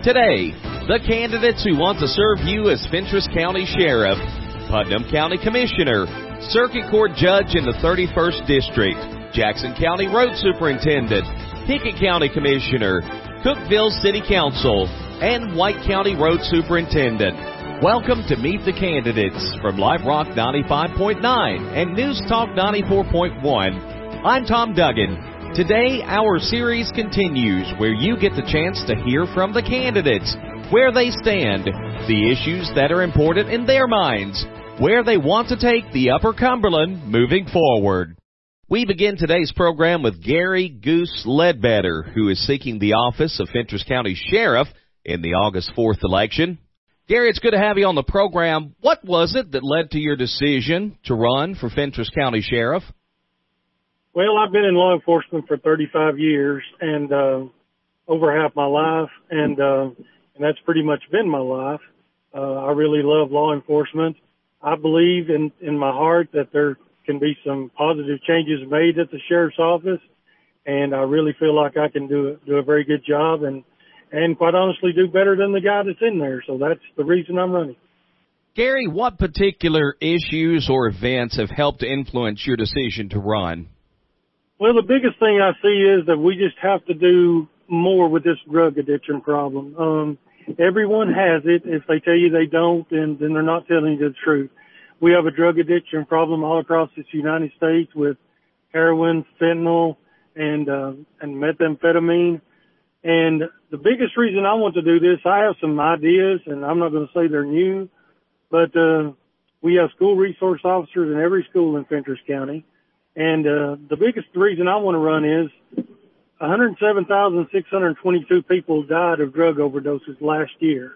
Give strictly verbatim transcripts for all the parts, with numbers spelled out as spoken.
Today, the candidates who want to serve you as Fentress County Sheriff, Putnam County Commissioner, Circuit Court Judge in the thirty-first District, Jackson County Road Superintendent, Pickett County Commissioner, Cookeville City Council, and White County Road Superintendent. Welcome to Meet the Candidates from Live Rock ninety-five point nine and News Talk ninety-four point one. I'm Tom Duggan. Today, our series continues where you get the chance to hear from the candidates, where they stand, the issues that are important in their minds, where they want to take the Upper Cumberland moving forward. We begin today's program with Gary Goose Ledbetter, who is seeking the office of Fentress County Sheriff in the August fourth election. Gary, it's good to have you on the program. What was it that led to your decision to run for Fentress County Sheriff? Well, I've been in law enforcement for thirty-five years and uh, over half my life, and uh, and that's pretty much been my life. Uh, I really love law enforcement. I believe in, in my heart that there can be some positive changes made at the sheriff's office, and I really feel like I can do do a very good job and, and quite honestly do better than the guy that's in there. So that's the reason I'm running. Gary, what particular issues or events have helped influence your decision to run? Well, the biggest thing I see is that we just have to do more with this drug addiction problem. Um, everyone has it. If they tell you they don't, then, then they're not telling you the truth. We have a drug addiction problem all across this United States with heroin, fentanyl, and, uh, and methamphetamine. And the biggest reason I want to do this, I have some ideas, and I'm not going to say they're new, but, uh, we have school resource officers in every school in Fentress County. And uh, the biggest reason I want to run is one hundred seven thousand six hundred twenty-two people died of drug overdoses last year.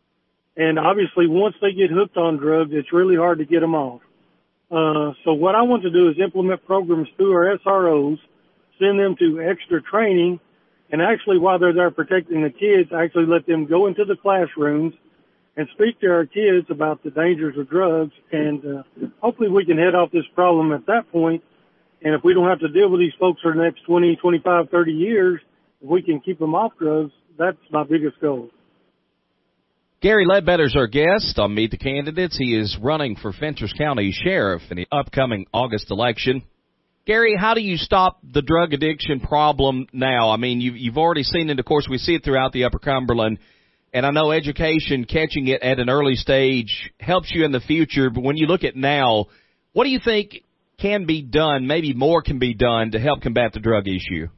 And obviously, once they get hooked on drugs, it's really hard to get them off. Uh, so what I want to do is implement programs through our S R Os, send them to extra training, and actually while they're there protecting the kids, actually let them go into the classrooms and speak to our kids about the dangers of drugs. And uh, hopefully we can head off this problem at that point. And if we don't have to deal with these folks for the next twenty, twenty-five, thirty years, if we can keep them off drugs, that's my biggest goal. Gary Ledbetter's our guest on Meet the Candidates. He is running for Fentress County Sheriff in the upcoming August election. Gary, how do you stop the drug addiction problem now? I mean, you've, you've already seen it. Of course, we see it throughout the Upper Cumberland. And I know education, catching it at an early stage, helps you in the future. But when you look at now, what do you think can be done, maybe more can be done, to help combat the drug issue?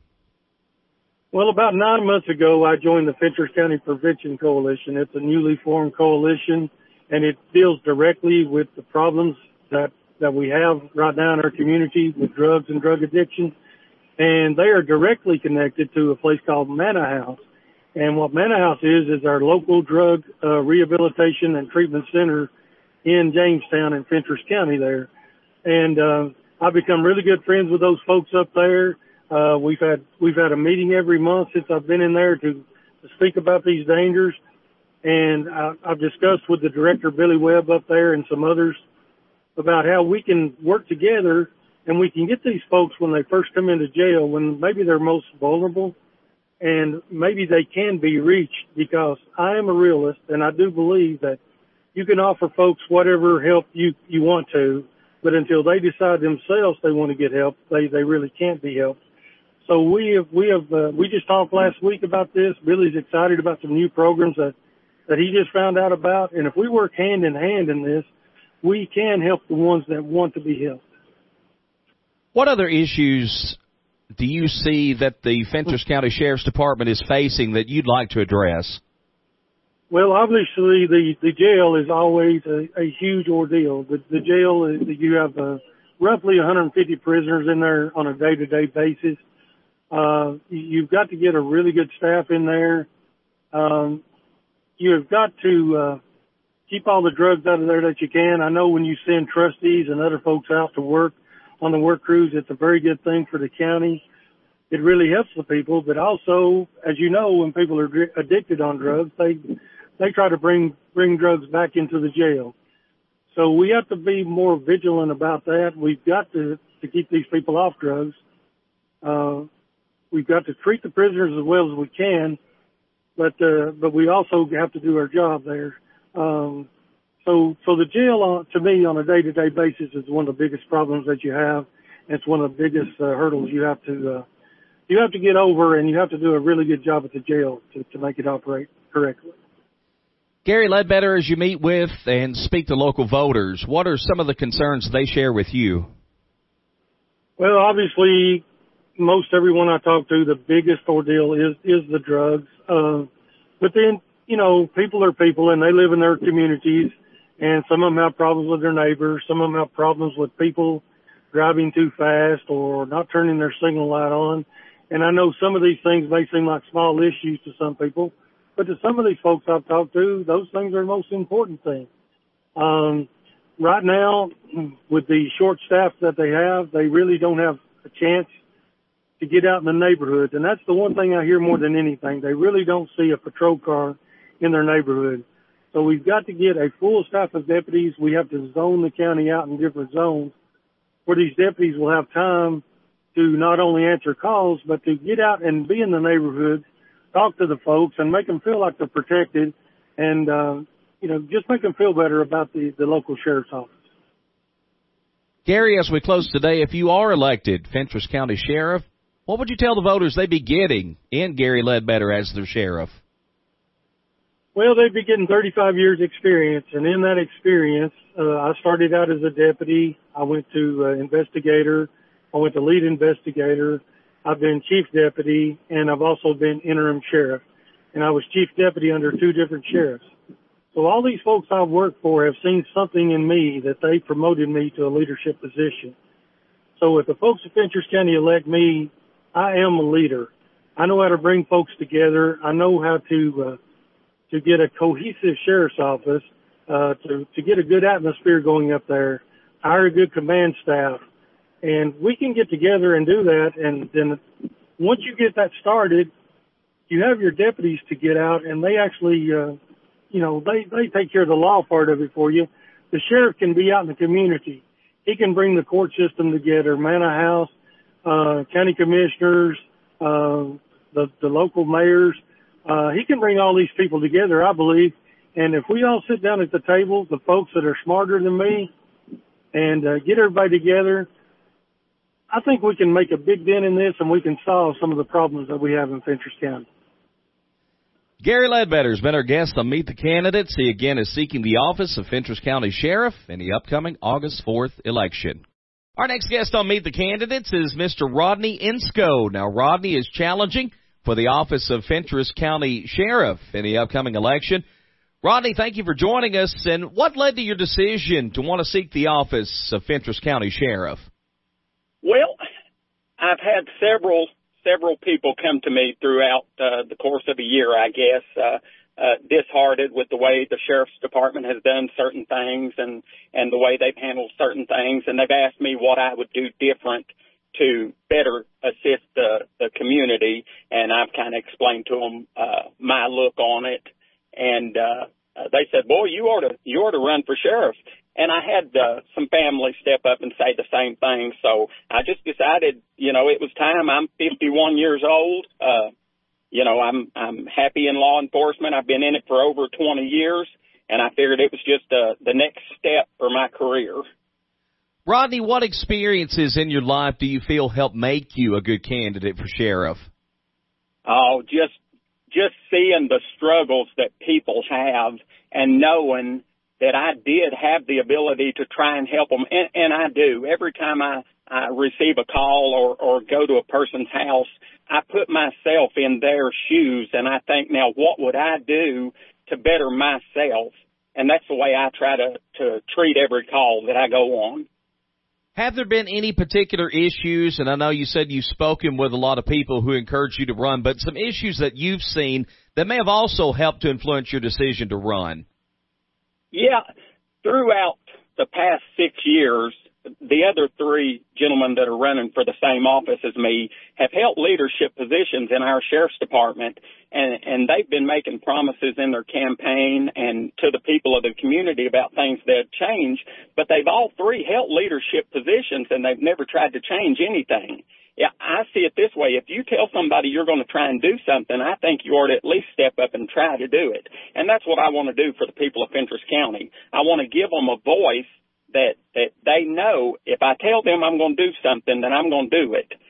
Well, about nine months ago, I joined the Fentress County Prevention Coalition. It's a newly formed coalition, and it deals directly with the problems that, that we have right now in our community with drugs and drug addiction. And they are directly connected to a place called Manna House. And what Manna House is, is our local drug uh, rehabilitation and treatment center in Jamestown and Fentress County there. And, uh, I've become really good friends with those folks up there. Uh, we've had, we've had a meeting every month since I've been in there to, to speak about these dangers. And I, I've discussed with the director, Billy Webb, up there and some others about how we can work together and we can get these folks when they first come into jail, when maybe they're most vulnerable, and maybe they can be reached, because I am a realist and I do believe that you can offer folks whatever help you, you want to. But until they decide themselves they want to get help, they, they really can't be helped. So we have, we have, uh, we just talked last week about this. Billy's excited about some new programs that, that he just found out about. And if we work hand in hand in this, we can help the ones that want to be helped. What other issues do you see that the Fentress County Sheriff's Department is facing that you'd like to address? Well, obviously, the, the jail is always a, a huge ordeal. The, the jail, is, you have uh, roughly one hundred fifty prisoners in there on a day-to-day basis. Uh, you've got to get a really good staff in there. Um, you've got to uh, keep all the drugs out of there that you can. I know when you send trustees and other folks out to work on the work crews, it's a very good thing for the county. It really helps the people, but also, as you know, when people are addicted on drugs, they they try to bring bring drugs back into the jail. So we have to be more vigilant about that. We've got to, to keep these people off drugs. Uh, we've got to treat the prisoners as well as we can, but uh, but we also have to do our job there. Um, so so the jail, on, to me, on a day-to-day basis, is one of the biggest problems that you have. It's one of the biggest uh, hurdles you have to uh, you have to get over, and you have to do a really good job at the jail to, to make it operate correctly. Gary Ledbetter, as you meet with and speak to local voters, what are some of the concerns they share with you? Well, obviously, most everyone I talk to, the biggest ordeal is is the drugs. Uh, but then, you know, people are people, and they live in their communities, and some of them have problems with their neighbors. Some of them have problems with people driving too fast or not turning their signal light on. And I know some of these things may seem like small issues to some people, but to some of these folks I've talked to, those things are the most important things. Um, right now, with the short staff that they have, they really don't have a chance to get out in the neighborhood. And that's the one thing I hear more than anything. They really don't see a patrol car in their neighborhood. So we've got to get a full staff of deputies. We have to zone the county out in different zones where these deputies will have time to not only answer calls, but to get out and be in the neighborhood, talk to the folks, and make them feel like they're protected, and, uh, you know, just make them feel better about the, the local sheriff's office. Gary, as we close today, if you are elected Fentress County Sheriff, what would you tell the voters they'd be getting in Gary Ledbetter as their sheriff? Well, they'd be getting thirty-five years experience, and in that experience, uh, I started out as a deputy. I went to uh, investigator. I went to lead investigator. I've been chief deputy, and I've also been interim sheriff. And I was chief deputy under two different sheriffs. So all these folks I've worked for have seen something in me that they promoted me to a leadership position. So if the folks of Fentress County elect me, I am a leader. I know how to bring folks together. I know how to uh, to get a cohesive sheriff's office, uh, to, to get a good atmosphere going up there, hire a good command staff. And we can get together and do that. And then once you get that started, you have your deputies to get out, and they actually, uh, you know, they, they take care of the law part of it for you. The sheriff can be out in the community. He can bring the court system together, Manor House, uh, county commissioners, uh, the, the local mayors. Uh, he can bring all these people together, I believe. And if we all sit down at the table, the folks that are smarter than me, and uh, get everybody together, I think we can make a big dent in this, and we can solve some of the problems that we have in Fentress County. Gary Ledbetter has been our guest on Meet the Candidates. He again is seeking the office of Fentress County Sheriff in the upcoming August fourth election. Our next guest on Meet the Candidates is Mister Rodney Insko. Now, Rodney is challenging for the office of Fentress County Sheriff in the upcoming election. Rodney, thank you for joining us. And what led to your decision to want to seek the office of Fentress County Sheriff? Well, I've had several several people come to me throughout uh, the course of a year, I guess, uh, uh, disheartened with the way the Sheriff's Department has done certain things and, and the way they've handled certain things. And they've asked me what I would do different to better assist the, the community. And I've kind of explained to them uh, my look on it. And uh, they said, boy, you ought to, you ought to run for sheriff. And I had uh, some family step up and say the same thing. So I just decided, you know, it was time. I'm fifty-one years old. Uh, you know, I'm I'm happy in law enforcement. I've been in it for over twenty years, and I figured it was just uh, the next step for my career. Rodney, what experiences in your life do you feel help make you a good candidate for sheriff? Oh, just just seeing the struggles that people have and knowing that I did have the ability to try and help them, and, and I do. Every time I, I receive a call or, or go to a person's house, I put myself in their shoes, and I think, now, what would I do to better myself? And that's the way I try to, to treat every call that I go on. Have there been any particular issues, and I know you said you've spoken with a lot of people who encourage you to run, but some issues that you've seen that may have also helped to influence your decision to run? Yeah, throughout the past six years, the other three gentlemen that are running for the same office as me have held leadership positions in our sheriff's department, and, and they've been making promises in their campaign and to the people of the community about things that change, but they've all three held leadership positions, and they've never tried to change anything. yeah, I see it this way. If you tell somebody you're going to try and do something, I think you ought to at least step up and try to do it. And that's what I want to do for the people of Fentress County. I want to give them a voice that, that they know if I tell them I'm going to do something, then I'm going to do it.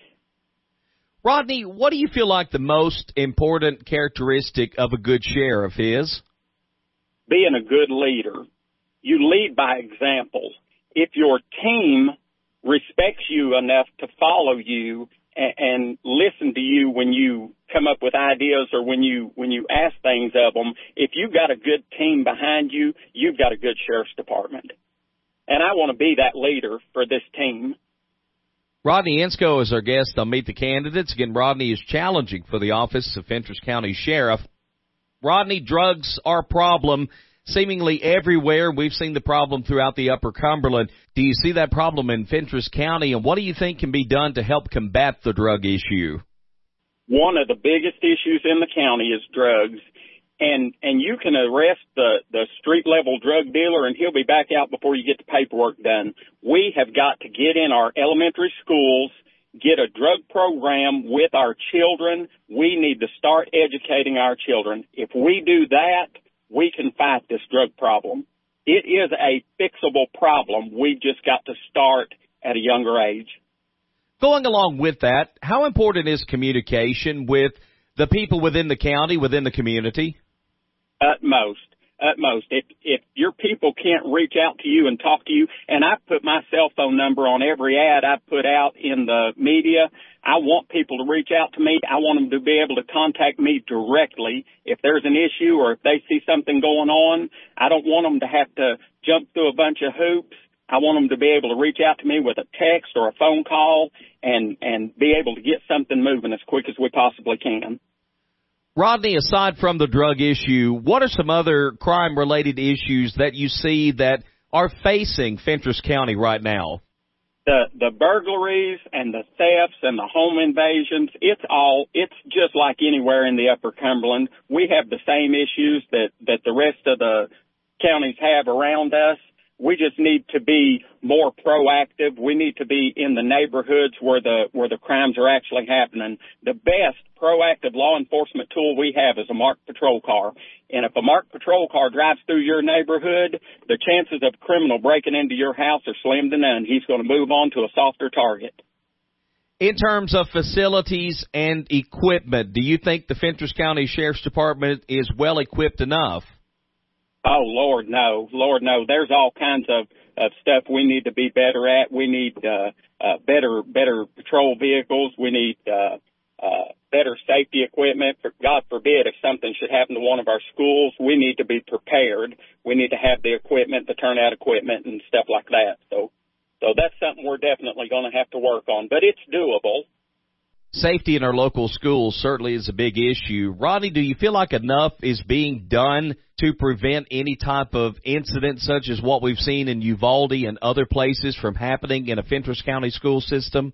Rodney, what do you feel like the most important characteristic of a good sheriff is? Being a good leader. You lead by example. If your team respects you enough to follow you and, and listen to you when you come up with ideas or when you when you ask things of them, if you've got a good team behind you, you've got a good sheriff's department. And I want to be that leader for this team. Rodney Ensko is our guest on Meet the Candidates. Again, Rodney is challenging for the office of Fentress County Sheriff. Rodney, drugs are a problem seemingly everywhere. We've seen the problem throughout the Upper Cumberland. Do you see that problem in Fentress County, and what do you think can be done to help combat the drug issue? One of the biggest issues in the county is drugs, and and you can arrest the, the street-level drug dealer, and he'll be back out before you get the paperwork done. We have got to get in our elementary schools, get a drug program with our children. We need to start educating our children. If we do that, we can fight this drug problem. It is a fixable problem. We've just got to start at a younger age. Going along with that, how important is communication with the people within the county, within the community? Utmost. Utmost. If, if your people can't reach out to you and talk to you, and I've put my cell phone number on every ad I've put out in the media, I want people to reach out to me. I want them to be able to contact me directly if there's an issue or if they see something going on. I don't want them to have to jump through a bunch of hoops. I want them to be able to reach out to me with a text or a phone call and, and be able to get something moving as quick as we possibly can. Rodney, aside from the drug issue, what are some other crime-related issues that you see that are facing Fentress County right now? The the burglaries and the thefts and the home invasions, it's all, it's just like anywhere in the Upper Cumberland. We have the same issues that, that the rest of the counties have around us. We just need to be more proactive. We need to be in the neighborhoods where the where the crimes are actually happening. The best proactive law enforcement tool we have is a marked patrol car. And if a marked patrol car drives through your neighborhood, the chances of a criminal breaking into your house are slim to none. He's going to move on to a softer target. In terms of facilities and equipment, do you think the Fentress County Sheriff's Department is well equipped enough? Oh, Lord, no. Lord, no. There's all kinds of, of stuff we need to be better at. We need uh, uh, better better patrol vehicles. We need uh, uh, better safety equipment. For God forbid, if something should happen to one of our schools, we need to be prepared. We need to have the equipment, the turnout equipment, and stuff like that. So, so that's something we're definitely going to have to work on, but it's doable. Safety in our local schools certainly is a big issue. Rodney, do you feel like enough is being done to prevent any type of incident such as what we've seen in Uvalde and other places from happening in a Fentress County school system?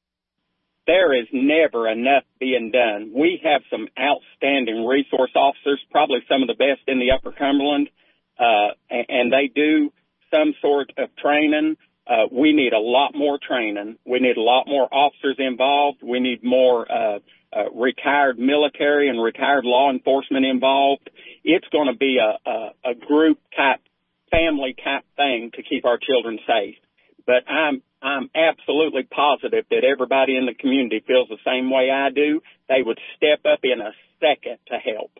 There is never enough being done. We have some outstanding resource officers, probably some of the best in the Upper Cumberland, uh, and they do some sort of training. Uh, we need a lot more training. We need a lot more officers involved. We need more uh, uh, retired military and retired law enforcement involved. It's going to be a, a, a group-type, family-type thing to keep our children safe. But I'm I'm absolutely positive that everybody in the community feels the same way I do. They would step up in a second to help.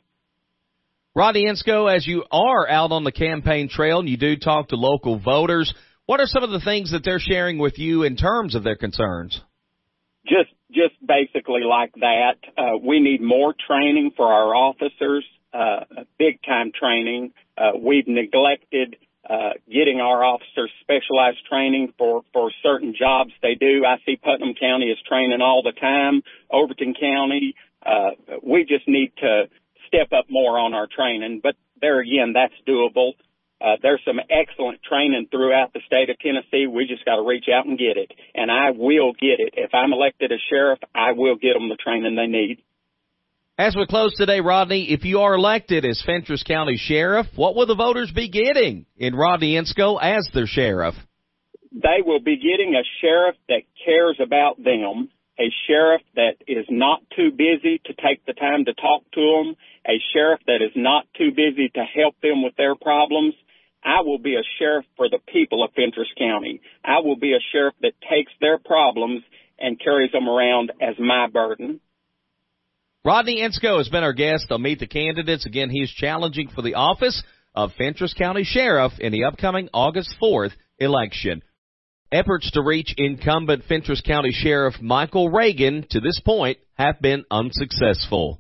Rodney Ensko, as you are out on the campaign trail and you do talk to local voters, what are some of the things that they're sharing with you in terms of their concerns? Just just basically like that. Uh, we need more training for our officers, uh, big-time training. Uh, we've neglected uh, getting our officers specialized training for, for certain jobs they do. I see Putnam County is training all the time, Overton County. Uh, we just need to step up more on our training. But there again, that's doable. Uh, there's some excellent training throughout the state of Tennessee. We just got to reach out and get it. And I will get it. If I'm elected as sheriff, I will get them the training they need. As we close today, Rodney, if you are elected as Fentress County Sheriff, what will the voters be getting in Rodney Ensko as their sheriff? They will be getting a sheriff that cares about them, a sheriff that is not too busy to take the time to talk to them, a sheriff that is not too busy to help them with their problems. I will be a sheriff for the people of Fentress County. I will be a sheriff that takes their problems and carries them around as my burden. Rodney Ensko has been our guest on Meet the Candidates. Again, he's challenging for the office of Fentress County Sheriff in the upcoming August fourth election. Efforts to reach incumbent Fentress County Sheriff Michael Reagan to this point have been unsuccessful.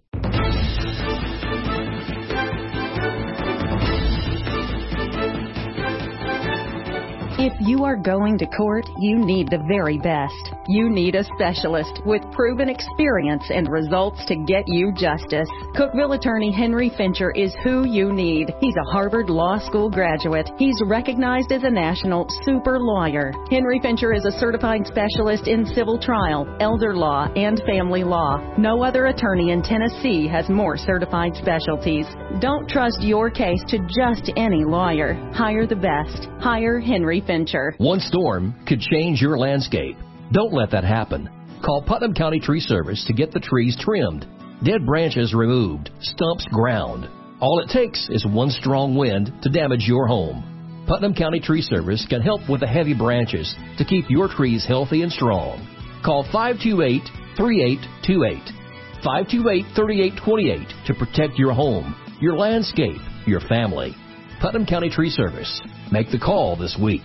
If you are going to court, you need the very best. You need a specialist with proven experience and results to get you justice. Cookeville attorney Henry Fincher is who you need. He's a Harvard Law School graduate. He's recognized as a national super lawyer. Henry Fincher is a certified specialist in civil trial, elder law, and family law. No other attorney in Tennessee has more certified specialties. Don't trust your case to just any lawyer. Hire the best. Hire Henry Fincher. One storm could change your landscape. Don't let that happen. Call Putnam County Tree Service to get the trees trimmed, dead branches removed, stumps ground. All it takes is one strong wind to damage your home. Putnam County Tree Service can help with the heavy branches to keep your trees healthy and strong. Call five two eight, three eight two eight, five two eight, three eight two eight to protect your home, your landscape, your family. Putnam County Tree Service. Make the call this week.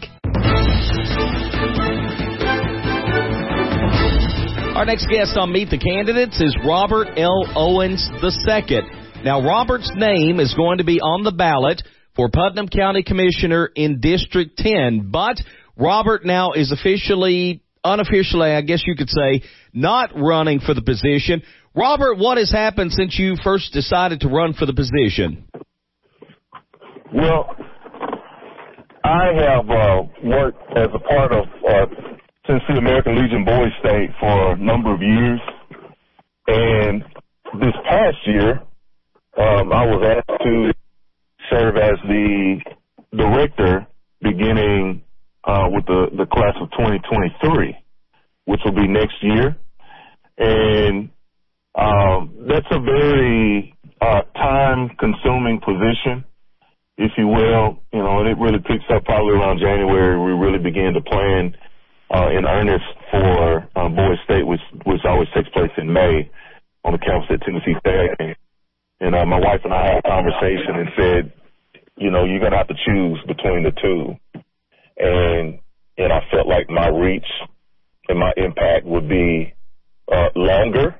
Our next guest on Meet the Candidates is Robert L. Owens the second. Now, Robert's name is going to be on the ballot for Putnam County Commissioner in District ten, but Robert now is officially, unofficially, I guess you could say, not running for the position. Robert, what has happened since you first decided to run for the position? Well, I have uh, worked as a part of uh, Tennessee American Legion Boys State for a number of years, and this past year, um, I was asked to serve as the director beginning uh, with the, the class of twenty twenty-three, which will be next year, and um, that's a very uh, time-consuming position, if you will, you know, and it really picks up probably around January. We really begin to plan uh, in earnest for um, Boys State, which which always takes place in May on the campus at Tennessee State. And uh, my wife and I had a conversation and said, you know, you're gonna have to choose between the two. And and I felt like my reach and my impact would be uh, longer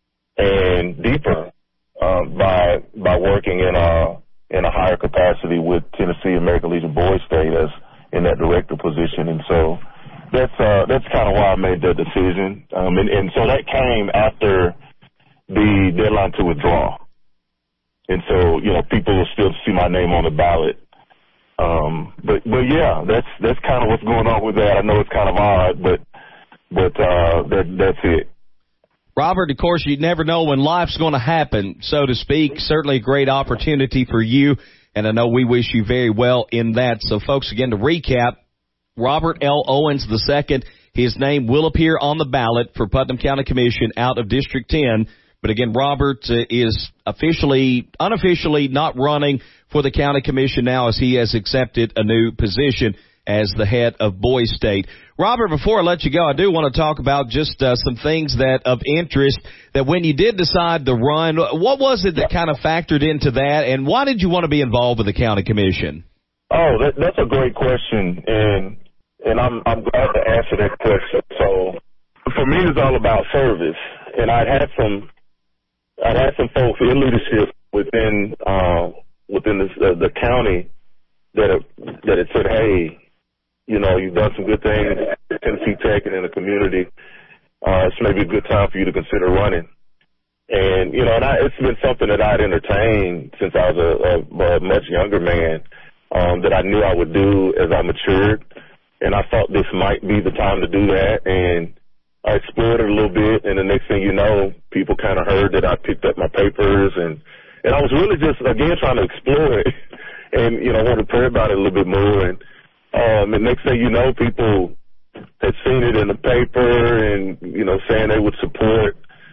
and deeper uh, by by working in a in a higher capacity with Tennessee American Legion Boys State as in that director position. And so that's uh, that's kind of why I made that decision. Um, and, and so that came after the deadline to withdraw. And so, you know, people will still see my name on the ballot. Um, but, but yeah, that's, that's kind of what's going on with that. I know it's kind of odd, but, but, uh, that, that's it. Robert, of course, you never know when life's going to happen, so to speak. Certainly a great opportunity for you, and I know we wish you very well in that. So, folks, again, to recap, Robert L. Owens the second, his name will appear on the ballot for Putnam County Commission out of District ten. But, again, Robert uh, is officially, unofficially not running for the county commission now as he has accepted a new position as the head of Boys State. Robert, before I let you go, I do want to talk about just uh, some things that of interest that when you did decide to run, what was it that kind of factored into that, and why did you want to be involved with the county commission? Oh, that, that's a great question, and and I'm I'm glad to answer that question. So for me, it's all about service, and I'd had some I'd had some folks in leadership within uh, within the, uh, the county that have, that had said, hey, you know, you've done some good things at Tennessee Tech and in the community. Uh, it's maybe a good time for you to consider running. And, you know, and I, it's been something that I'd entertained since I was a, a, a much younger man, um, that I knew I would do as I matured. And I thought this might be the time to do that. And I explored it a little bit. And the next thing you know, people kind of heard that I picked up my papers. And, and I was really just, again, trying to explore it and, you know, want to pray about it a little bit more. And, Um, and next thing you know, people had seen it in the paper and, you know, saying they would support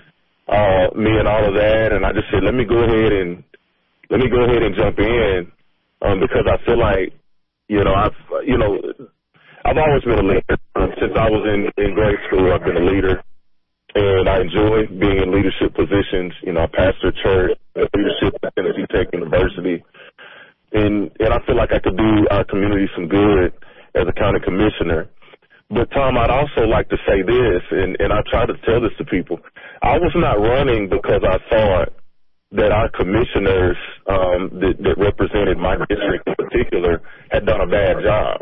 uh, me and all of that. And I just said, let me go ahead and let me go ahead and jump in um, because I feel like, you know, I've, you know, I've always been a leader. Um, since I was in, in grade school, I've been a leader. And I enjoy being in leadership positions. You know, I pastor a church, leadership at Tennessee Tech University. And, and I feel like I could do our community some good as a county commissioner. But, Tom, I'd also like to say this, and, and I try to tell this to people. I was not running because I thought that our commissioners um, that, that represented my district in particular had done a bad job.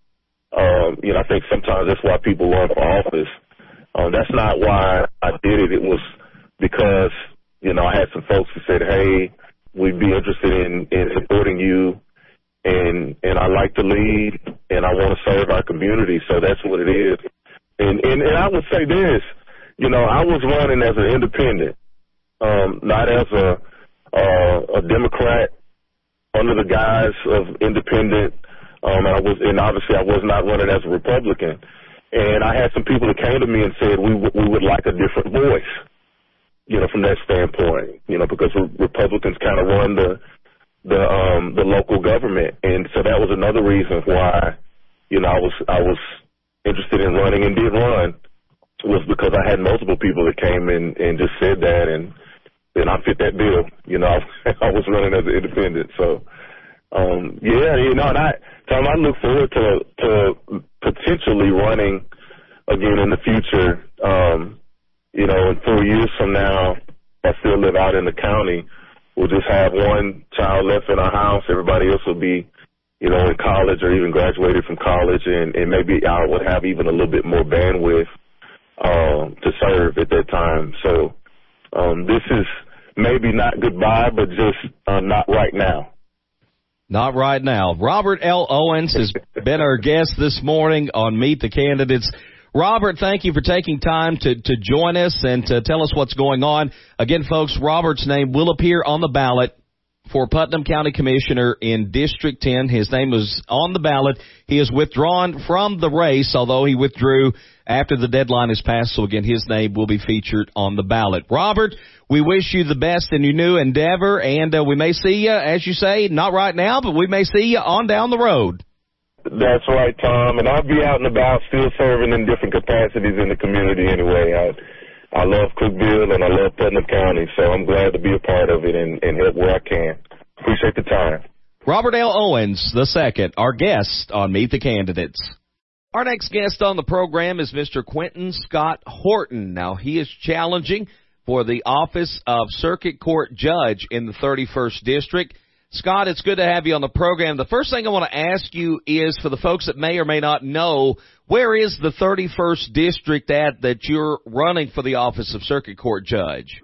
Um, you know, I think sometimes that's why people run for office. Um, that's not why I did it. It was because, you know, I had some folks who said, hey, we'd be interested in, in supporting you, and and I like to lead, and I want to serve our community, so that's what it is. And, and, and I would say this, you know, I was running as an independent, um, not as a, uh, a Democrat under the guise of independent, um, and I was, and obviously I was not running as a Republican. And I had some people that came to me and said we w- we would like a different voice, you know, from that standpoint, you know, because Republicans kind of run the the um, the local government, and so that was another reason why, you know, I was I was interested in running and did run, was because I had multiple people that came in and just said that, and then I fit that bill, you know. I was running as an independent, so. Um, yeah, you know, and I, Tom, I look forward to, to potentially running again in the future. Um, you know, in four years from now, I still live out in the county. We'll just have one child left in our house. Everybody else will be, you know, in college or even graduated from college, and, and maybe I would have even a little bit more bandwidth, um, to serve at that time. So, um, this is maybe not goodbye, but just, uh, not right now. Not right now. Robert L. Owens has been our guest this morning on Meet the Candidates. Robert, thank you for taking time to, to join us and to tell us what's going on. Again, folks, Robert's name will appear on the ballot for Putnam County Commissioner in District ten. His name was on the ballot. He is withdrawn from the race, although he withdrew after the deadline is passed. So, again, his name will be featured on the ballot. Robert, we wish you the best in your new endeavor, and uh, we may see you, as you say, not right now, but we may see you on down the road. That's right, Tom, and I'll be out and about still serving in different capacities in the community anyway. I, I love Cookeville and I love Putnam County, so I'm glad to be a part of it and, and help where I can. Appreciate the time. Robert L. Owens the second, our guest on Meet the Candidates. Our next guest on the program is Mister Quentin Scott Horton. Now, he is challenging for the office of Circuit Court Judge in the thirty-first District. Scott, it's good to have you on the program. The first thing I want to ask you is, for the folks that may or may not know, where is the thirty-first District at that you're running for the office of Circuit Court Judge?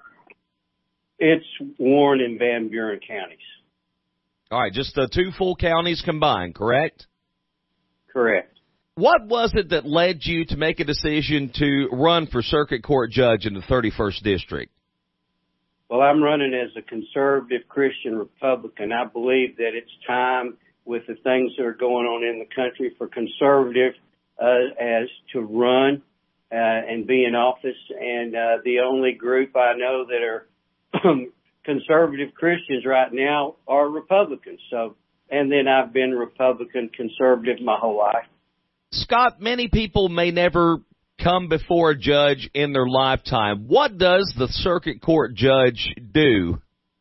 It's Warren and Van Buren counties. All right, just the two full counties combined, correct? Correct. What was it that led you to make a decision to run for Circuit Court Judge in the thirty-first District? Well, I'm running as a conservative Christian Republican. I believe that it's time, with the things that are going on in the country, for conservative uh, as to run uh, and be in office. And uh, the only group I know that are conservative Christians right now are Republicans. So, and then I've been Republican conservative my whole life. Scott, many people may never come before a judge in their lifetime. What does the circuit court judge do?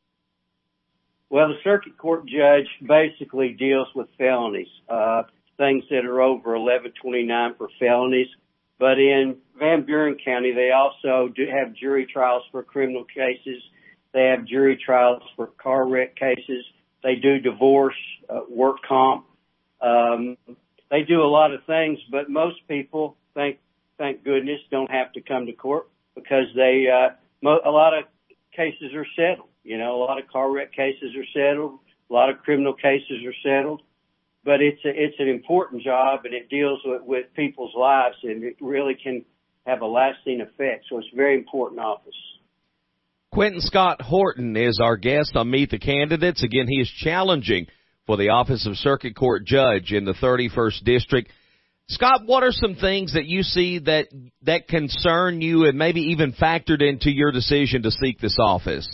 Well, the circuit court judge basically deals with felonies, uh, things that are over eleven twenty-nine for felonies. But in Van Buren County, they also do have jury trials for criminal cases. They have jury trials for car wreck cases. They do divorce, uh, work comp. Um, they do a lot of things, but most people, thank thank goodness, don't have to come to court because they uh, mo- a lot of cases are settled. You know, a lot of car wreck cases are settled. A lot of criminal cases are settled. But it's a, it's an important job, and it deals with, with people's lives, and it really can have a lasting effect. So it's a very important office. Quentin Scott Horton is our guest on Meet the Candidates. Again, he is challenging for the office of Circuit Court Judge in the thirty-first District. Scott, what are some things that you see that that concern you and maybe even factored into your decision to seek this office?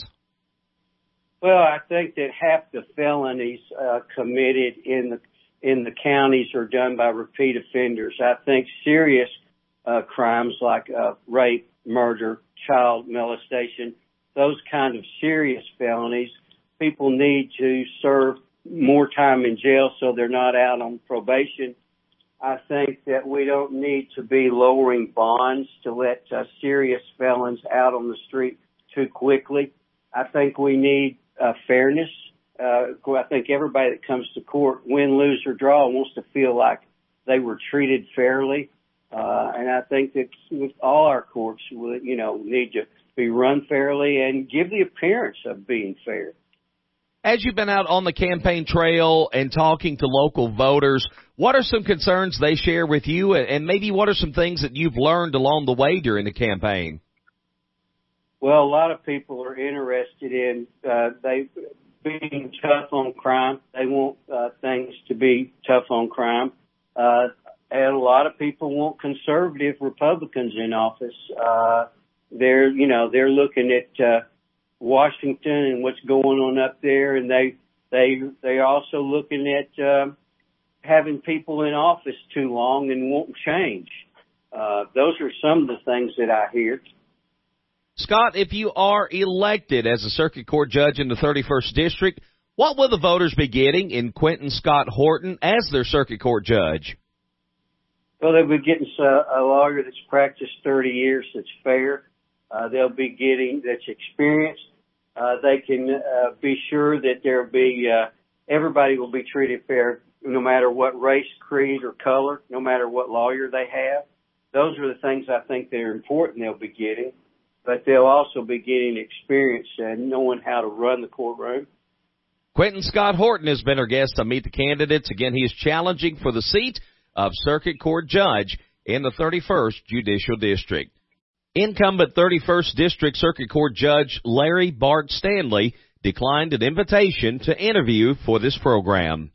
Well, I think that half the felonies uh, committed in the in the counties are done by repeat offenders. I think serious uh, crimes like uh, rape, murder, child molestation, those kind of serious felonies, people need to serve more time in jail so they're not out on probation. I think that we don't need to be lowering bonds to let uh, serious felons out on the street too quickly. I think we need uh, fairness. Uh, I think everybody that comes to court, win, lose, or draw, wants to feel like they were treated fairly. Uh, and I think that with all our courts, would, you know, need to be run fairly and give the appearance of being fair. As you've been out on the campaign trail and talking to local voters, what are some concerns they share with you, and maybe what are some things that you've learned along the way during the campaign? Well, a lot of people are interested in uh, they being tough on crime. They want uh, things to be tough on crime. Uh, and a lot of people want conservative Republicans in office. Uh, they're, you know, they're looking at uh, Washington and what's going on up there, and they they they're also looking at uh, having people in office too long and won't change. Uh, those are some of the things that I hear. Scott, if you are elected as a circuit court judge in the thirty-first District, what will the voters be getting in Quentin Scott Horton as their circuit court judge? Well, they'll be getting a lawyer that's practiced thirty years, that's fair. Uh, they'll be getting that's experienced. Uh, they can uh, be sure that there'll be uh, everybody will be treated fair, no matter what race, creed, or color, no matter what lawyer they have. Those are the things I think that are important they'll be getting. But they'll also be getting experience and knowing how to run the courtroom. Quentin Scott Horton has been our guest on Meet the Candidates. Again, he is challenging for the seat of circuit court judge in the thirty-first Judicial District. Incumbent thirty-first District Circuit Court Judge Larry Bart Stanley declined an invitation to interview for this program.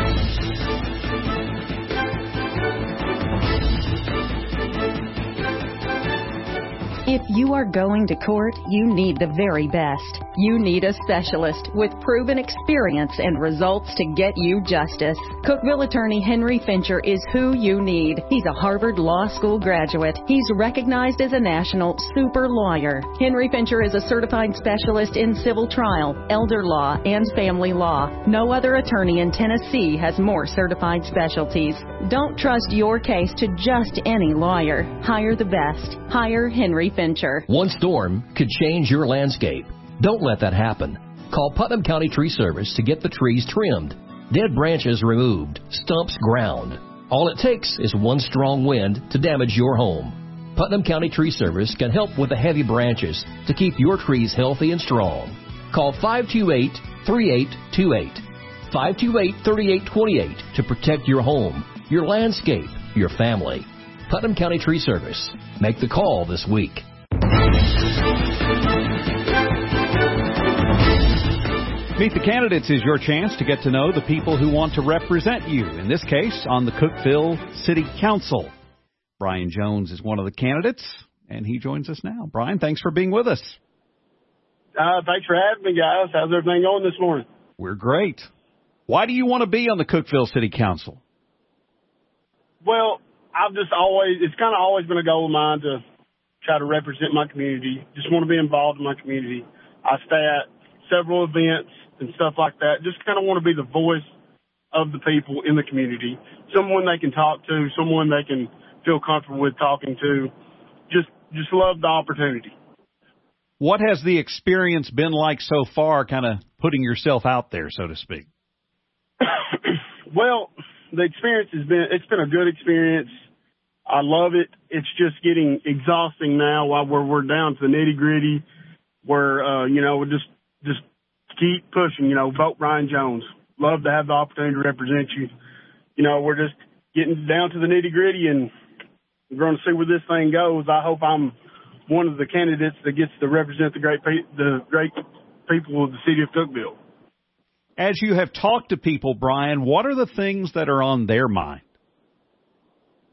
If you are going to court, you need the very best. You need a specialist with proven experience and results to get you justice. Cookeville attorney Henry Fincher is who you need. He's a Harvard Law School graduate. He's recognized as a national super lawyer. Henry Fincher is a certified specialist in civil trial, elder law, and family law. No other attorney in Tennessee has more certified specialties. Don't trust your case to just any lawyer. Hire the best. Hire Henry Fincher. One storm could change your landscape. Don't let that happen. Call Putnam County Tree Service to get the trees trimmed, dead branches removed, stumps ground. All it takes is one strong wind to damage your home. Putnam County Tree Service can help with the heavy branches to keep your trees healthy and strong. Call five two eight, three eight two eight, five two eight, three eight two eight to protect your home, your landscape, your family. Putnam County Tree Service. Make the call this week. Meet the Candidates is your chance to get to know the people who want to represent you, in this case, on the Cookeville City Council. Brian Jones is one of the candidates, and he joins us now. Brian, thanks for being with us. Uh, thanks for having me, guys. How's everything going this morning? We're great. Why do you want to be on the Cookeville City Council? Well, I've just always, it's kind of always been a goal of mine to try to represent my community. Just want to be involved in my community. I stay at several events and stuff like that. Just kind of want to be the voice of the people in the community. Someone they can talk to, someone they can feel comfortable with talking to. Just, just love the opportunity. What has the experience been like so far, kind of putting yourself out there, so to speak? Well, the experience has been, it's been a good experience. I love it. It's just getting exhausting now while we're, we're down to the nitty gritty where, uh, you know, we just, just keep pushing, you know, vote Brian Jones. Love to have the opportunity to represent you. You know, we're just getting down to the nitty gritty and we're going to see where this thing goes. I hope I'm one of the candidates that gets to represent the great, pe- the great people of the city of Cookeville. As you have talked to people, Brian, what are the things that are on their mind?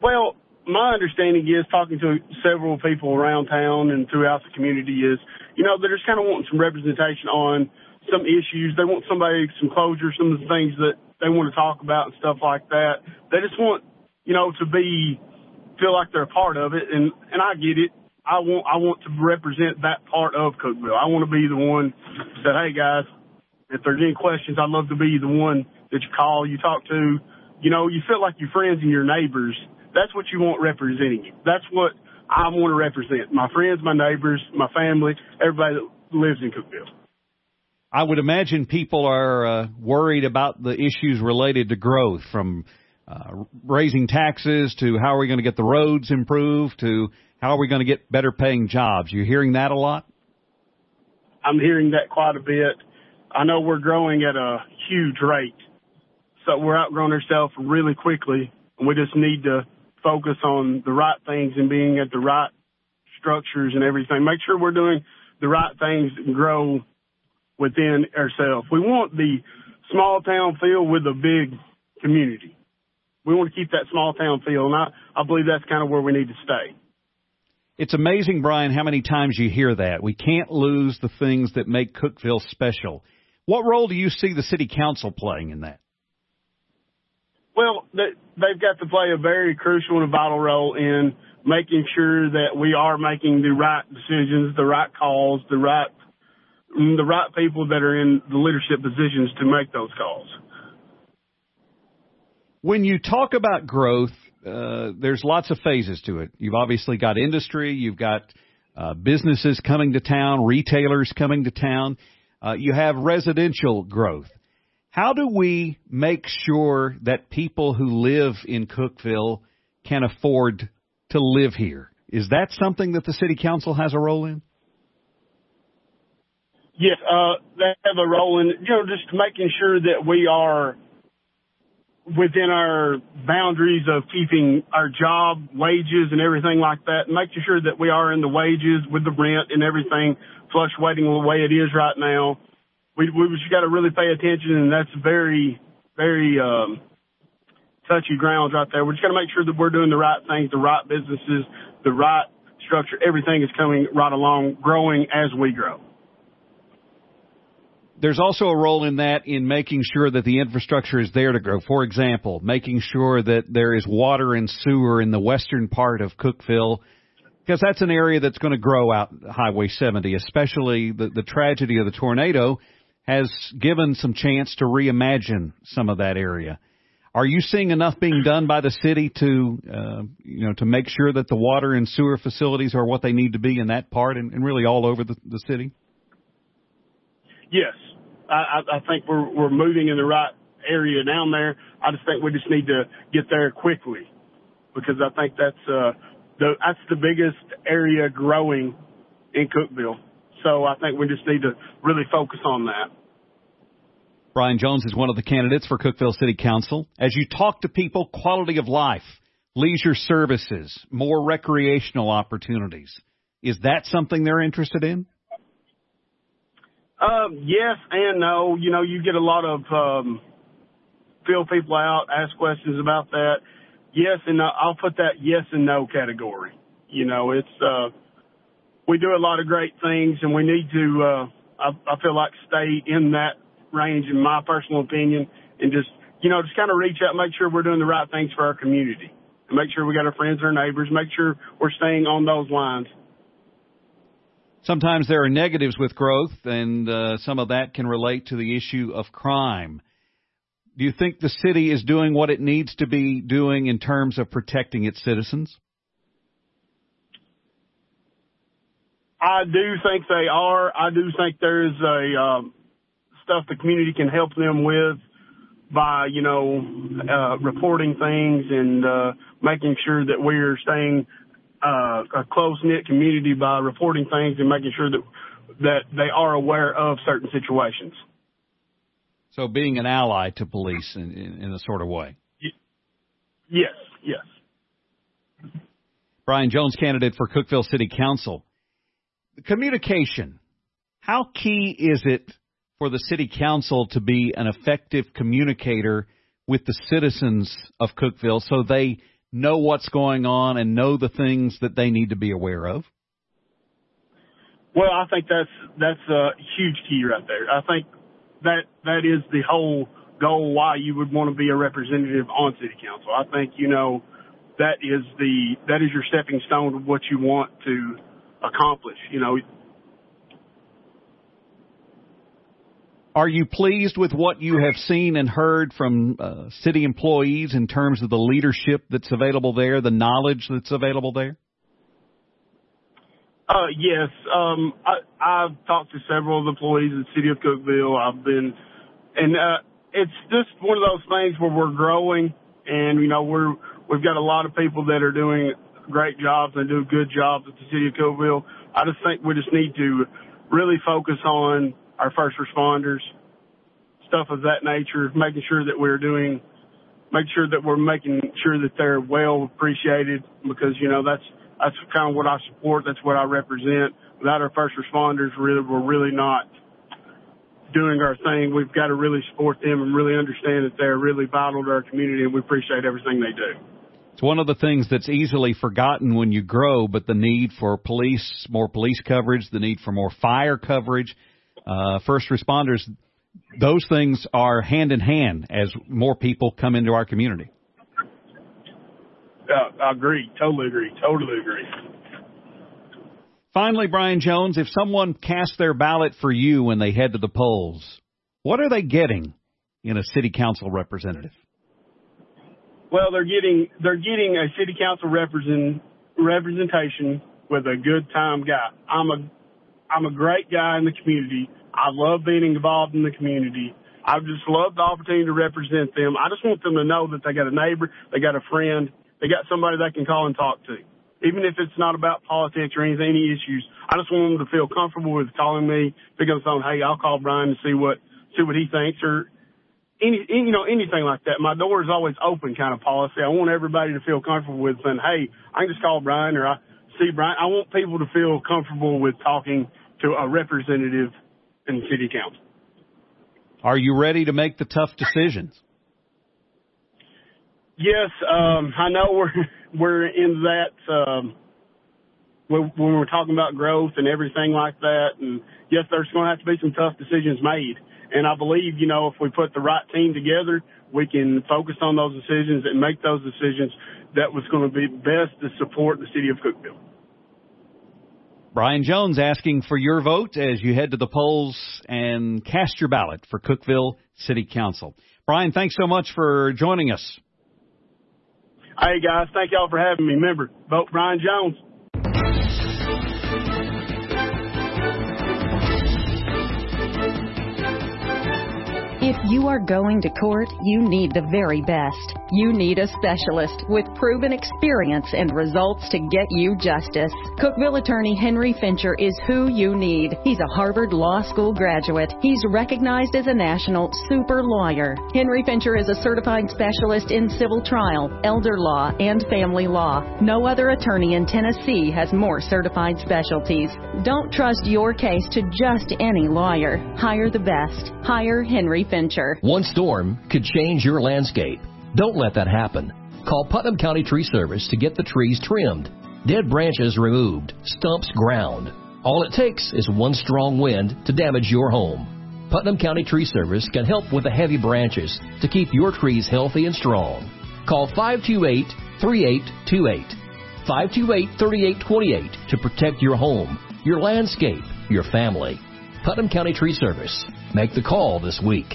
Well, my understanding is, talking to several people around town and throughout the community, is, you know, they're just kind of wanting some representation on some issues. They want somebody, some closure, some of the things that they want to talk about and stuff like that. They just want, you know, to be, feel like they're a part of it. And, and I get it. I want, I want to represent that part of Cookeville. I want to be the one that said, hey guys, if there's any questions, I'd love to be the one that you call, you talk to. You know, you feel like your friends and your neighbors. That's what you want representing you. That's what I want to represent. My friends, my neighbors, my family, everybody that lives in Cookeville. I would imagine people are uh, worried about the issues related to growth, from uh, raising taxes to how are we going to get the roads improved to how are we going to get better paying jobs. You hearing that a lot? I'm hearing that quite a bit. I know we're growing at a huge rate, so we're outgrowing ourselves really quickly, and we just need to focus on the right things and being at the right structures and everything. Make sure we're doing the right things and grow within ourselves. We want the small town feel with a big community. We want to keep that small town feel, and I, I believe that's kind of where we need to stay. It's amazing, Brian, how many times you hear that. We can't lose the things that make Cookeville special. What role do you see the city council playing in that? Well, they've got to play a very crucial and vital role in making sure that we are making the right decisions, the right calls, the right the right people that are in the leadership positions to make those calls. When you talk about growth, uh, there's lots of phases to it. You've obviously got industry, you've got uh, businesses coming to town, retailers coming to town, uh, you have residential growth. How do we make sure that people who live in Cookeville can afford to live here? Is that something that the city council has a role in? Yes, uh, they have a role in, you know, just making sure that we are within our boundaries of keeping our job, wages, and everything like that, and making sure that we are in the wages with the rent and everything fluctuating the way it is right now. We, we just got to really pay attention, and that's very, very um, touchy grounds right there. We just got to make sure that we're doing the right things, the right businesses, the right structure. Everything is coming right along, growing as we grow. There's also a role in that in making sure that the infrastructure is there to grow. For example, making sure that there is water and sewer in the western part of Cookeville, because that's an area that's going to grow out Highway seventy, especially the, the tragedy of the tornado has given some chance to reimagine some of that area. Are you seeing enough being done by the city to, uh, you know, to make sure that the water and sewer facilities are what they need to be in that part and, and really all over the, the city? Yes, I, I think we're we're moving in the right area down there. I just think we just need to get there quickly, because I think that's uh, the that's the biggest area growing in Cookeville. So I think we just need to really focus on that. Brian Jones is one of the candidates for Cookeville City Council. As you talk to people, quality of life, leisure services, more recreational opportunities, is that something they're interested in? Um, yes and no. You know, you get a lot of um, fill people out, ask questions about that. Yes and no. I'll put that yes and no category. You know, it's uh, we do a lot of great things, and we need to. Uh, I, I feel like stay in that range, in my personal opinion, and just you know, just kind of reach out, make sure we're doing the right things for our community, and make sure we got our friends, our neighbors, make sure we're staying on those lines. Sometimes there are negatives with growth, and uh, some of that can relate to the issue of crime. Do you think the city is doing what it needs to be doing in terms of protecting its citizens? I do think they are. I do think there's a um, stuff the community can help them with by, you know, uh, reporting things and uh, making sure that we're staying Uh, a close-knit community by reporting things and making sure that that they are aware of certain situations. So being an ally to police in, in, in a sort of way. Yes, yes. Brian Jones, candidate for Cookeville City Council. Communication. How key is it for the city council to be an effective communicator with the citizens of Cookeville so they know what's going on and know the things that they need to be aware of? Well, I think that's that's a huge key right there. I think that that is the whole goal why you would want to be a representative on city council. I think, you know, that is the that is your stepping stone to what you want to accomplish, you know. Are you pleased with what you have seen and heard from uh, city employees in terms of the leadership that's available there, the knowledge that's available there? Uh, yes. Um, I, I've talked to several of the employees in the city of Cookeville. I've been, and uh, it's just one of those things where we're growing, and, you know, we're, we've got a lot of people that are doing great jobs and do good jobs at the city of Cookeville. I just think we just need to really focus on our first responders, stuff of that nature, making sure that we're doing, make sure that we're making sure that they're well appreciated, because, you know, that's, that's kind of what I support. That's what I represent. Without our first responders, really, we're really not doing our thing. We've got to really support them and really understand that they're really vital to our community, and we appreciate everything they do. It's one of the things that's easily forgotten when you grow, but the need for police, more police coverage, the need for more fire coverage, uh, first responders, those things are hand in hand as more people come into our community. Uh, I agree. Totally agree. Totally agree. Finally, Brian Jones, if someone casts their ballot for you when they head to the polls, what are they getting in a city council representative? Well, they're getting they're getting a city council represent, representation with a good time guy. I'm a I'm a great guy in the community. I love being involved in the community. I just love the opportunity to represent them. I just want them to know that they got a neighbor, they got a friend, they got somebody they can call and talk to. Even if it's not about politics or anything, any issues, I just want them to feel comfortable with calling me, pick up the phone, hey, I'll call Brian and see what see what he thinks, or any, you know, anything like that. My door is always open kind of policy. I want everybody to feel comfortable with saying, hey, I can just call Brian or I see Brian. I want people to feel comfortable with talking to a representative in city council. Are you ready to make the tough decisions? Yes, um, I know we're we're in that um, when, when we're talking about growth and everything like that. And yes, there's going to have to be some tough decisions made. And I believe, you know, if we put the right team together, we can focus on those decisions and make those decisions that was going to be best to support the city of Cookeville. Brian Jones asking for your vote as you head to the polls and cast your ballot for Cookeville City Council. Brian, thanks so much for joining us. Hey, guys, thank y'all for having me. Remember, vote Brian Jones. If you are going to court, you need the very best. You need a specialist with proven experience and results to get you justice. Cookeville attorney Henry Fincher is who you need. He's a Harvard Law School graduate. He's recognized as a national super lawyer. Henry Fincher is a certified specialist in civil trial, elder law, and family law. No other attorney in Tennessee has more certified specialties. Don't trust your case to just any lawyer. Hire the best. Hire Henry Fincher. One storm could change your landscape. Don't let that happen. Call Putnam County Tree Service to get the trees trimmed, dead branches removed, stumps ground. All it takes is one strong wind to damage your home. Putnam County Tree Service can help with the heavy branches to keep your trees healthy and strong. Call five two eight, three eight two eight, five two eight, three eight two eight to protect your home, your landscape, your family. Putnam County Tree Service. Make the call this week.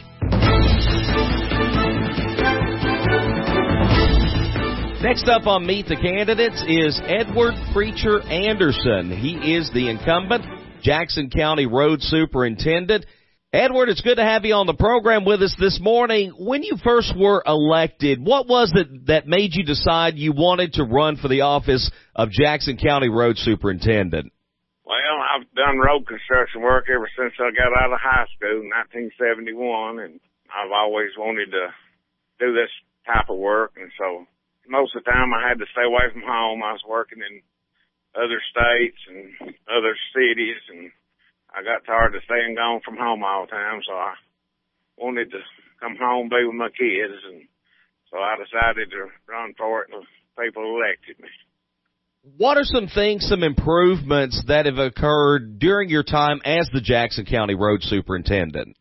Next up on Meet the Candidates is Edward Preacher Anderson. He is the incumbent Jackson County Road Superintendent. Edward, it's good to have you on the program with us this morning. When you first were elected, what was it that made you decide you wanted to run for the office of Jackson County Road Superintendent? Well, I've done road construction work ever since I got out of high school in nineteen seventy-one, and I've always wanted to do this type of work, and so most of the time I had to stay away from home. I was working in other states and other cities, and I got tired of staying gone from home all the time, so I wanted to come home, be with my kids, and so I decided to run for it, and I people elected me. What are some things, some improvements that have occurred during your time as the Jackson County Road Superintendent?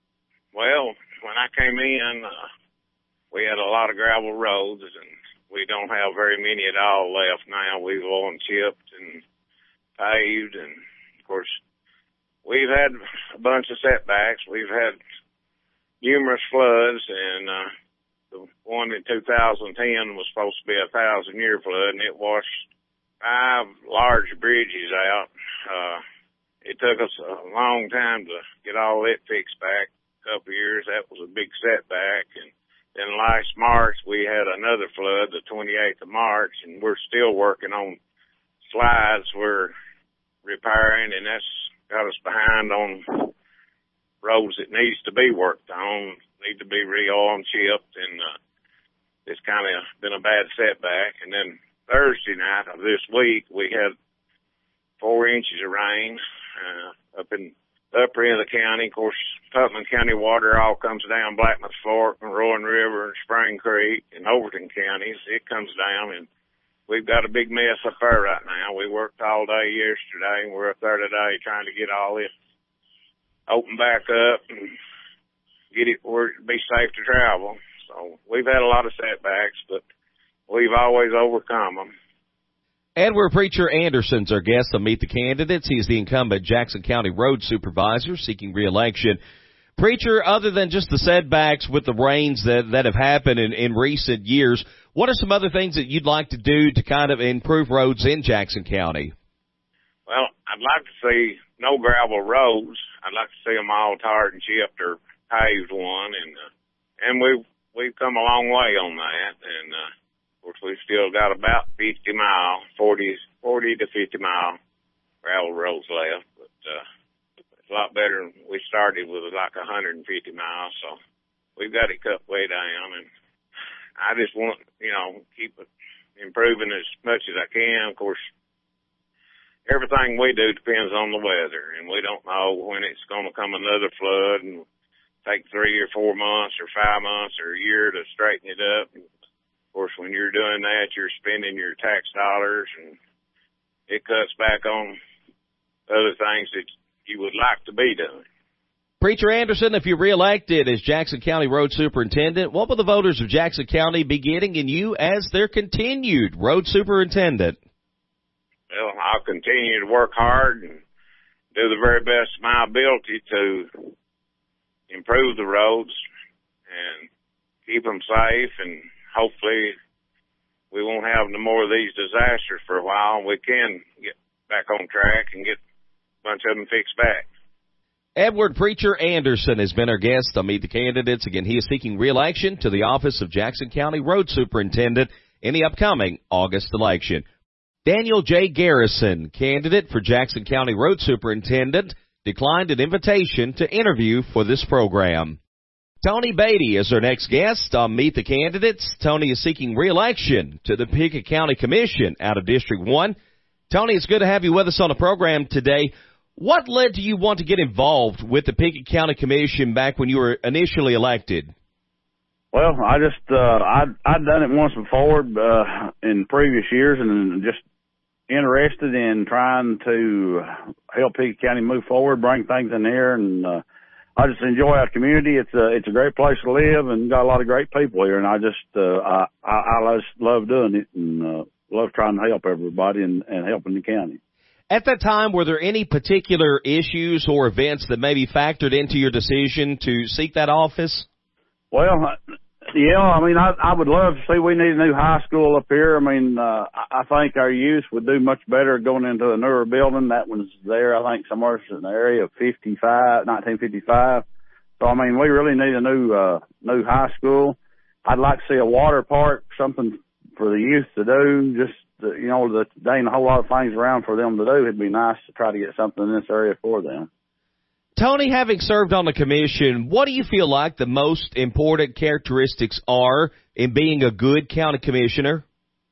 Well, when I came in, uh, we had a lot of gravel roads, and we don't have very many at all left now. We've all chipped and paved, and, of course, we've had a bunch of setbacks. We've had numerous floods, and uh, the one in two thousand ten was supposed to be a thousand-year flood, and it washed five large bridges out. Uh, it took us a long time to get all that fixed back. A couple of years, that was a big setback. And then last March, we had another flood, the twenty-eighth of March, and we're still working on slides we're repairing, and that's got us behind on roads that needs to be worked on, need to be re-oiled and chipped, and uh, it's kind of been a bad setback. And then Thursday night of this week, we had four inches of rain uh, up in the upper end of the county. Of course, Putnam County water all comes down Blackman's Fork and Roaring River and Spring Creek and Overton counties. It comes down, and we've got a big mess up there right now. We worked all day yesterday, and we're up there today trying to get all this opened back up and get it where it be safe to travel. So we've had a lot of setbacks, but we've always overcome them. Edward Preacher Anderson's our guest on Meet the Candidates. He's the incumbent Jackson County Road Supervisor seeking re-election. Preacher, other than just the setbacks with the rains that, that have happened in, in recent years, what are some other things that you'd like to do to kind of improve roads in Jackson County? Well, I'd like to see no gravel roads. I'd like to see them all tarred and chipped or paved one, and uh, and we've we've come a long way on that, and uh, of course we've still got about fifty mile, forty, forty to fifty mile gravel roads left, but uh, it's a lot better than we started with like one hundred fifty miles, so we've got it cut way down, and I just want, you know, keep it improving as much as I can. Of course, everything we do depends on the weather, and we don't know when it's going to come another flood and take three or four months or five months or a year to straighten it up. And of course, when you're doing that, you're spending your tax dollars, and it cuts back on other things that you would like to be doing. Preacher Anderson, if you're reelected as Jackson County Road Superintendent, what will the voters of Jackson County be getting in you as their continued Road Superintendent? Well, I'll continue to work hard and do the very best of my ability to improve the roads and keep them safe, and hopefully we won't have no more of these disasters for a while, and we can get back on track and get a bunch of them fixed back. Edward Preacher Anderson has been our guest on Meet the Candidates. Again, he is seeking re-election to the office of Jackson County Road Superintendent in the upcoming August election. Daniel J. Garrison, candidate for Jackson County Road Superintendent, declined an invitation to interview for this program. Tony Beatty is our next guest on Meet the Candidates. Tony is seeking re-election to the Pickett County Commission out of District one. Tony, it's good to have you with us on the program today. What led to you want to get involved with the Pickett County Commission back when you were initially elected? Well, I just, uh, I'd, I'd done it once before, uh, in previous years, and just interested in trying to help Pickett County move forward, bring things in here, and, uh, I just enjoy our community. It's a, it's a great place to live, and got a lot of great people here, and I just, uh, I, I, I just love doing it, and, uh, love trying to help everybody and, and helping the county. At that time, were there any particular issues or events that maybe factored into your decision to seek that office? Well, yeah, I mean, I, I would love to see we need a new high school up here. I mean, uh, I think our youth would do much better going into a newer building. That one's there, I think, somewhere in the area of fifty-five, nineteen fifty-five. So, I mean, we really need a new, uh, new high school. I'd like to see a water park, something for the youth to do. Just, uh, you know, the, there ain't a whole lot of things around for them to do. It'd be nice to try to get something in this area for them. Tony, having served on the commission, what do you feel like the most important characteristics are in being a good county commissioner?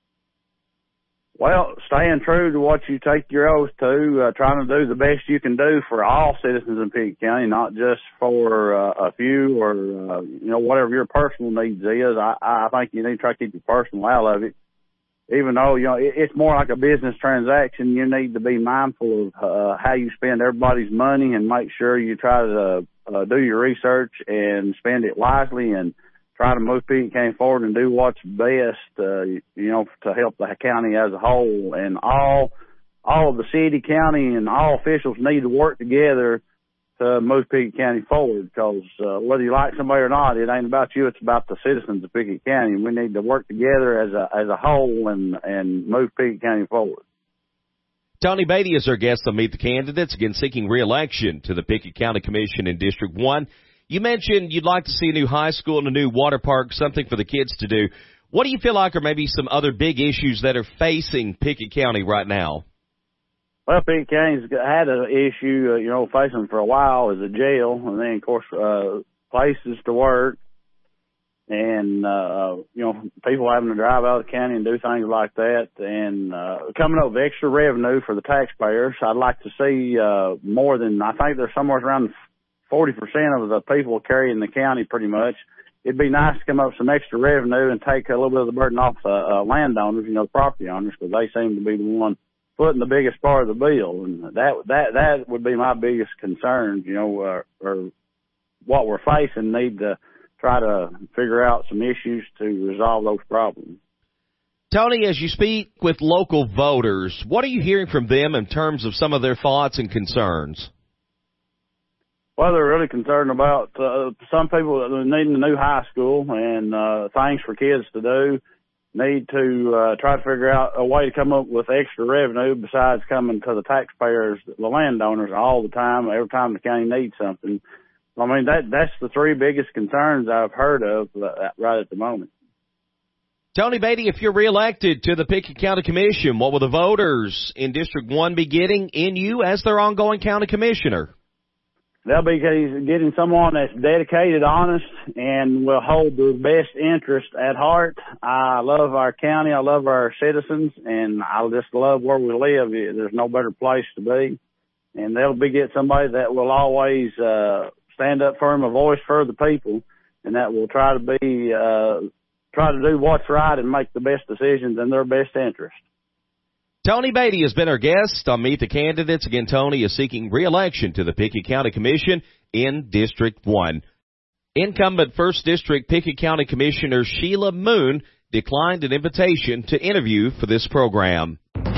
Well, staying true to what you take your oath to, uh, trying to do the best you can do for all citizens in Pickett County, not just for uh, a few or, uh, you know, whatever your personal needs is. I, I think you need to try to keep your personal out of it. even though, you know, it, it's more like a business transaction, you need to be mindful of uh, how you spend everybody's money and make sure you try to uh, do your research and spend it wisely and try to move Pickett County forward and do what's best, uh, you know, to help the county as a whole. And all, all of the city, county, and all officials need to work together to move Pickett County forward, because uh, whether you like somebody or not, it ain't about you, it's about the citizens of Pickett County. And we need to work together as a as a whole and, and move Pickett County forward. Tony Beatty is our guest on Meet the Candidates, again seeking re-election to the Pickett County Commission in District one. You mentioned you'd like to see a new high school and a new water park, something for the kids to do. What do you feel like are maybe some other big issues that are facing Pickett County right now? Well, Pickett County's had an issue, uh, you know, facing for a while is a jail, and then, of course, uh, places to work, and, uh, you know, people having to drive out of the county and do things like that, and uh, coming up with extra revenue for the taxpayers. I'd like to see uh, more than, I think there's somewhere around forty percent of the people carrying the county pretty much. It'd be nice to come up with some extra revenue and take a little bit of the burden off the uh, landowners, you know, property owners, because they seem to be the one footing the biggest part of the bill, and that that that would be my biggest concern, you know, uh, or what we're facing. Need to try to figure out some issues to resolve those problems. Tony, as you speak with local voters, what are you hearing from them in terms of some of their thoughts and concerns? Well, they're really concerned about uh, some people needing a new high school and uh, things for kids to do. Need to uh, try to figure out a way to come up with extra revenue besides coming to the taxpayers, the landowners, all the time, every time the county needs something. I mean, that that's the three biggest concerns I've heard of right at the moment. Tony Beatty, if you're reelected to the Pickett County Commission, what will the voters in District one be getting in you as their ongoing county commissioner? They'll be getting someone that's dedicated, honest, and will hold the best interest at heart. I love our county. I love our citizens, and I just love where we live. There's no better place to be. And they'll be getting somebody that will always uh, stand up for them, a voice for the people, and that will try to be uh, try to do what's right and make the best decisions in their best interest. Tony Beatty has been our guest on Meet the Candidates. Again, Tony is seeking re-election to the Pickett County Commission in District one. Incumbent first District Pickett County Commissioner Sheila Moon declined an invitation to interview for this program.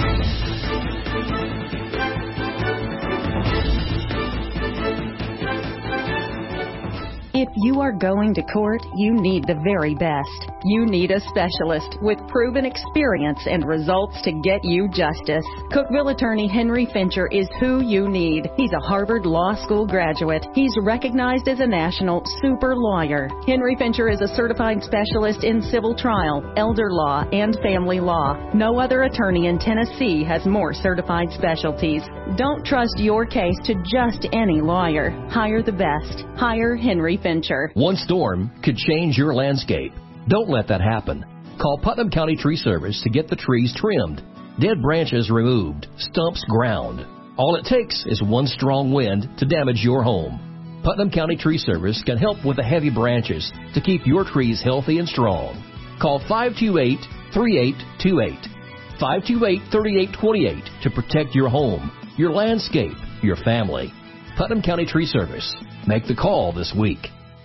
If you are going to court, you need the very best. You need a specialist with proven experience and results to get you justice. Cookeville attorney Henry Fincher is who you need. He's a Harvard Law School graduate. He's recognized as a national super lawyer. Henry Fincher is a certified specialist in civil trial, elder law, and family law. No other attorney in Tennessee has more certified specialties. Don't trust your case to just any lawyer. Hire the best. Hire Henry Fincher. One storm could change your landscape. Don't let that happen. Call Putnam County Tree Service to get the trees trimmed, dead branches removed, stumps ground. All it takes is one strong wind to damage your home. Putnam County Tree Service can help with the heavy branches to keep your trees healthy and strong. Call five two eight, three eight two eight, five two eight, three eight two eight to protect your home, your landscape, your family. Putnam County Tree Service. Make the call this week.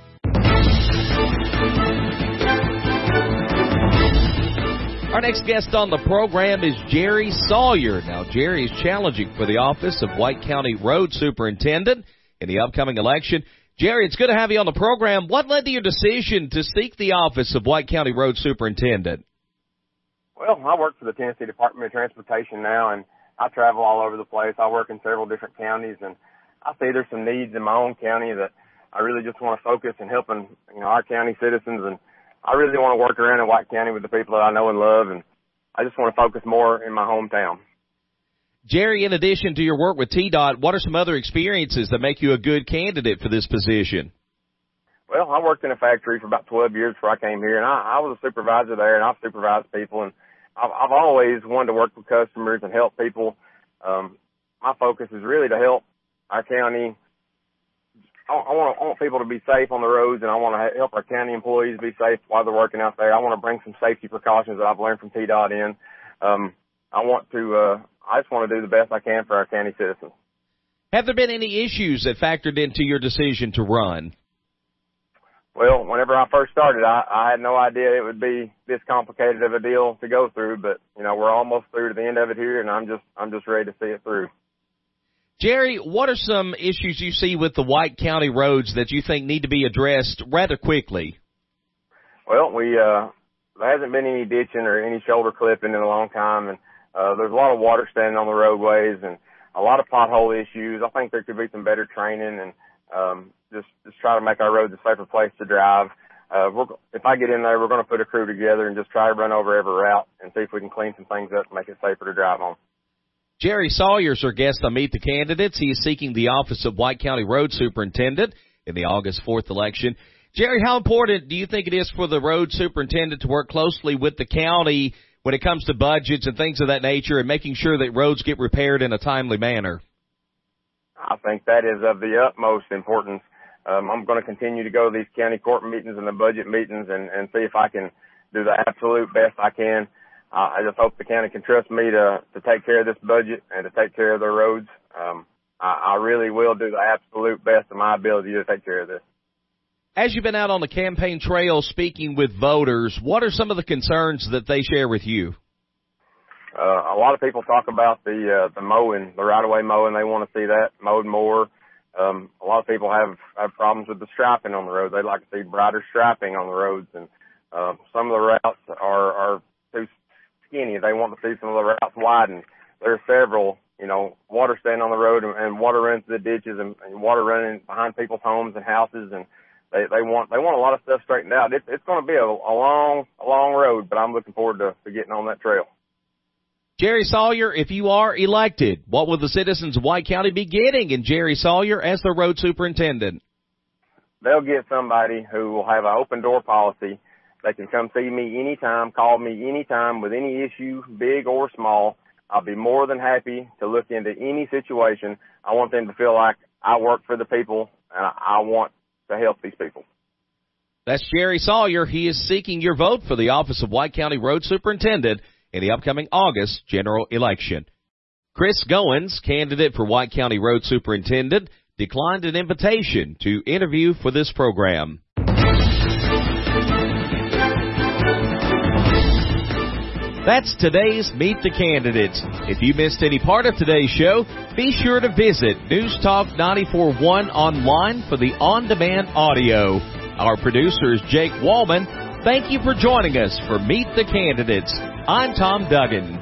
Our next guest on the program is Jerry Sawyer. Now, Jerry is challenging for the office of White County Road Superintendent in the upcoming election. Jerry, it's good to have you on the program. What led to your decision to seek the office of White County Road Superintendent? Well, I work for the Tennessee Department of Transportation now, and I travel all over the place. I work in several different counties, and I see there's some needs in my own county that I really just want to focus in helping, you know, our county citizens, and I really want to work around in White County with the people that I know and love, and I just want to focus more in my hometown. Jerry, in addition to your work with T DOT, what are some other experiences that make you a good candidate for this position? Well, I worked in a factory for about twelve years before I came here, and I, I was a supervisor there, and I've supervised people, and I've, I've always wanted to work with customers and help people. Um, my focus is really to help our county. I, I, want, I want people to be safe on the roads, and I want to help our county employees be safe while they're working out there. I want to bring some safety precautions that I've learned from T DOT in. um, I want to, uh, I just want to do the best I can for our county citizens. Have there been any issues that factored into your decision to run? Well, whenever I first started, I, I had no idea it would be this complicated of a deal to go through, but, you know, we're almost through to the end of it here, and I'm just, I'm just ready to see it through. Jerry, what are some issues you see with the White County roads that you think need to be addressed rather quickly? Well, we, uh, there hasn't been any ditching or any shoulder clipping in a long time, and, uh, there's a lot of water standing on the roadways and a lot of pothole issues. I think there could be some better training and, um, just, just try to make our roads a safer place to drive. Uh, we're, if I get in there, we're going to put a crew together and just try to run over every route and see if we can clean some things up and make it safer to drive on. Jerry Sawyer's our guest on Meet the Candidates. He is seeking the office of White County Road Superintendent in the August fourth election. Jerry, how important do you think it is for the road superintendent to work closely with the county when it comes to budgets and things of that nature and making sure that roads get repaired in a timely manner? I think that is of the utmost importance. Um, I'm going to continue to go to these county court meetings and the budget meetings and, and see if I can do the absolute best I can. Uh, I just hope the county can trust me to, to take care of this budget and to take care of their roads. Um, I, I really will do the absolute best of my ability to take care of this. As you've been out on the campaign trail speaking with voters, what are some of the concerns that they share with you? Uh, a lot of people talk about the, uh, the mowing, the right-of-way mowing. They want to see that mowed more. Um, a lot of people have, have problems with the striping on the road. They'd like to see brighter striping on the roads. And, uh, some of the routes are, are too skinny. They want to see some of the routes widened. There are several, you know, water standing on the road and, and water running through the ditches and, and water running behind people's homes and houses. And they, they want, they want a lot of stuff straightened out. It's, it's going to be a, a long, a long road, but I'm looking forward to, to getting on that trail. Jerry Sawyer, if you are elected, what will the citizens of White County be getting in Jerry Sawyer as the road superintendent? They'll get somebody who will have an open door policy. They can come see me anytime, call me anytime with any issue, big or small. I'll be more than happy to look into any situation. I want them to feel like I work for the people and I want to help these people. That's Jerry Sawyer. He is seeking your vote for the office of White County Road Superintendent in the upcoming August general election. Chris Goins, candidate for White County Road Superintendent, declined an invitation to interview for this program. That's today's Meet the Candidates. If you missed any part of today's show, be sure to visit News Talk ninety-four point one online for the on-demand audio. Our producer is Jake Wallman. Thank you for joining us for Meet the Candidates. I'm Tom Duggan.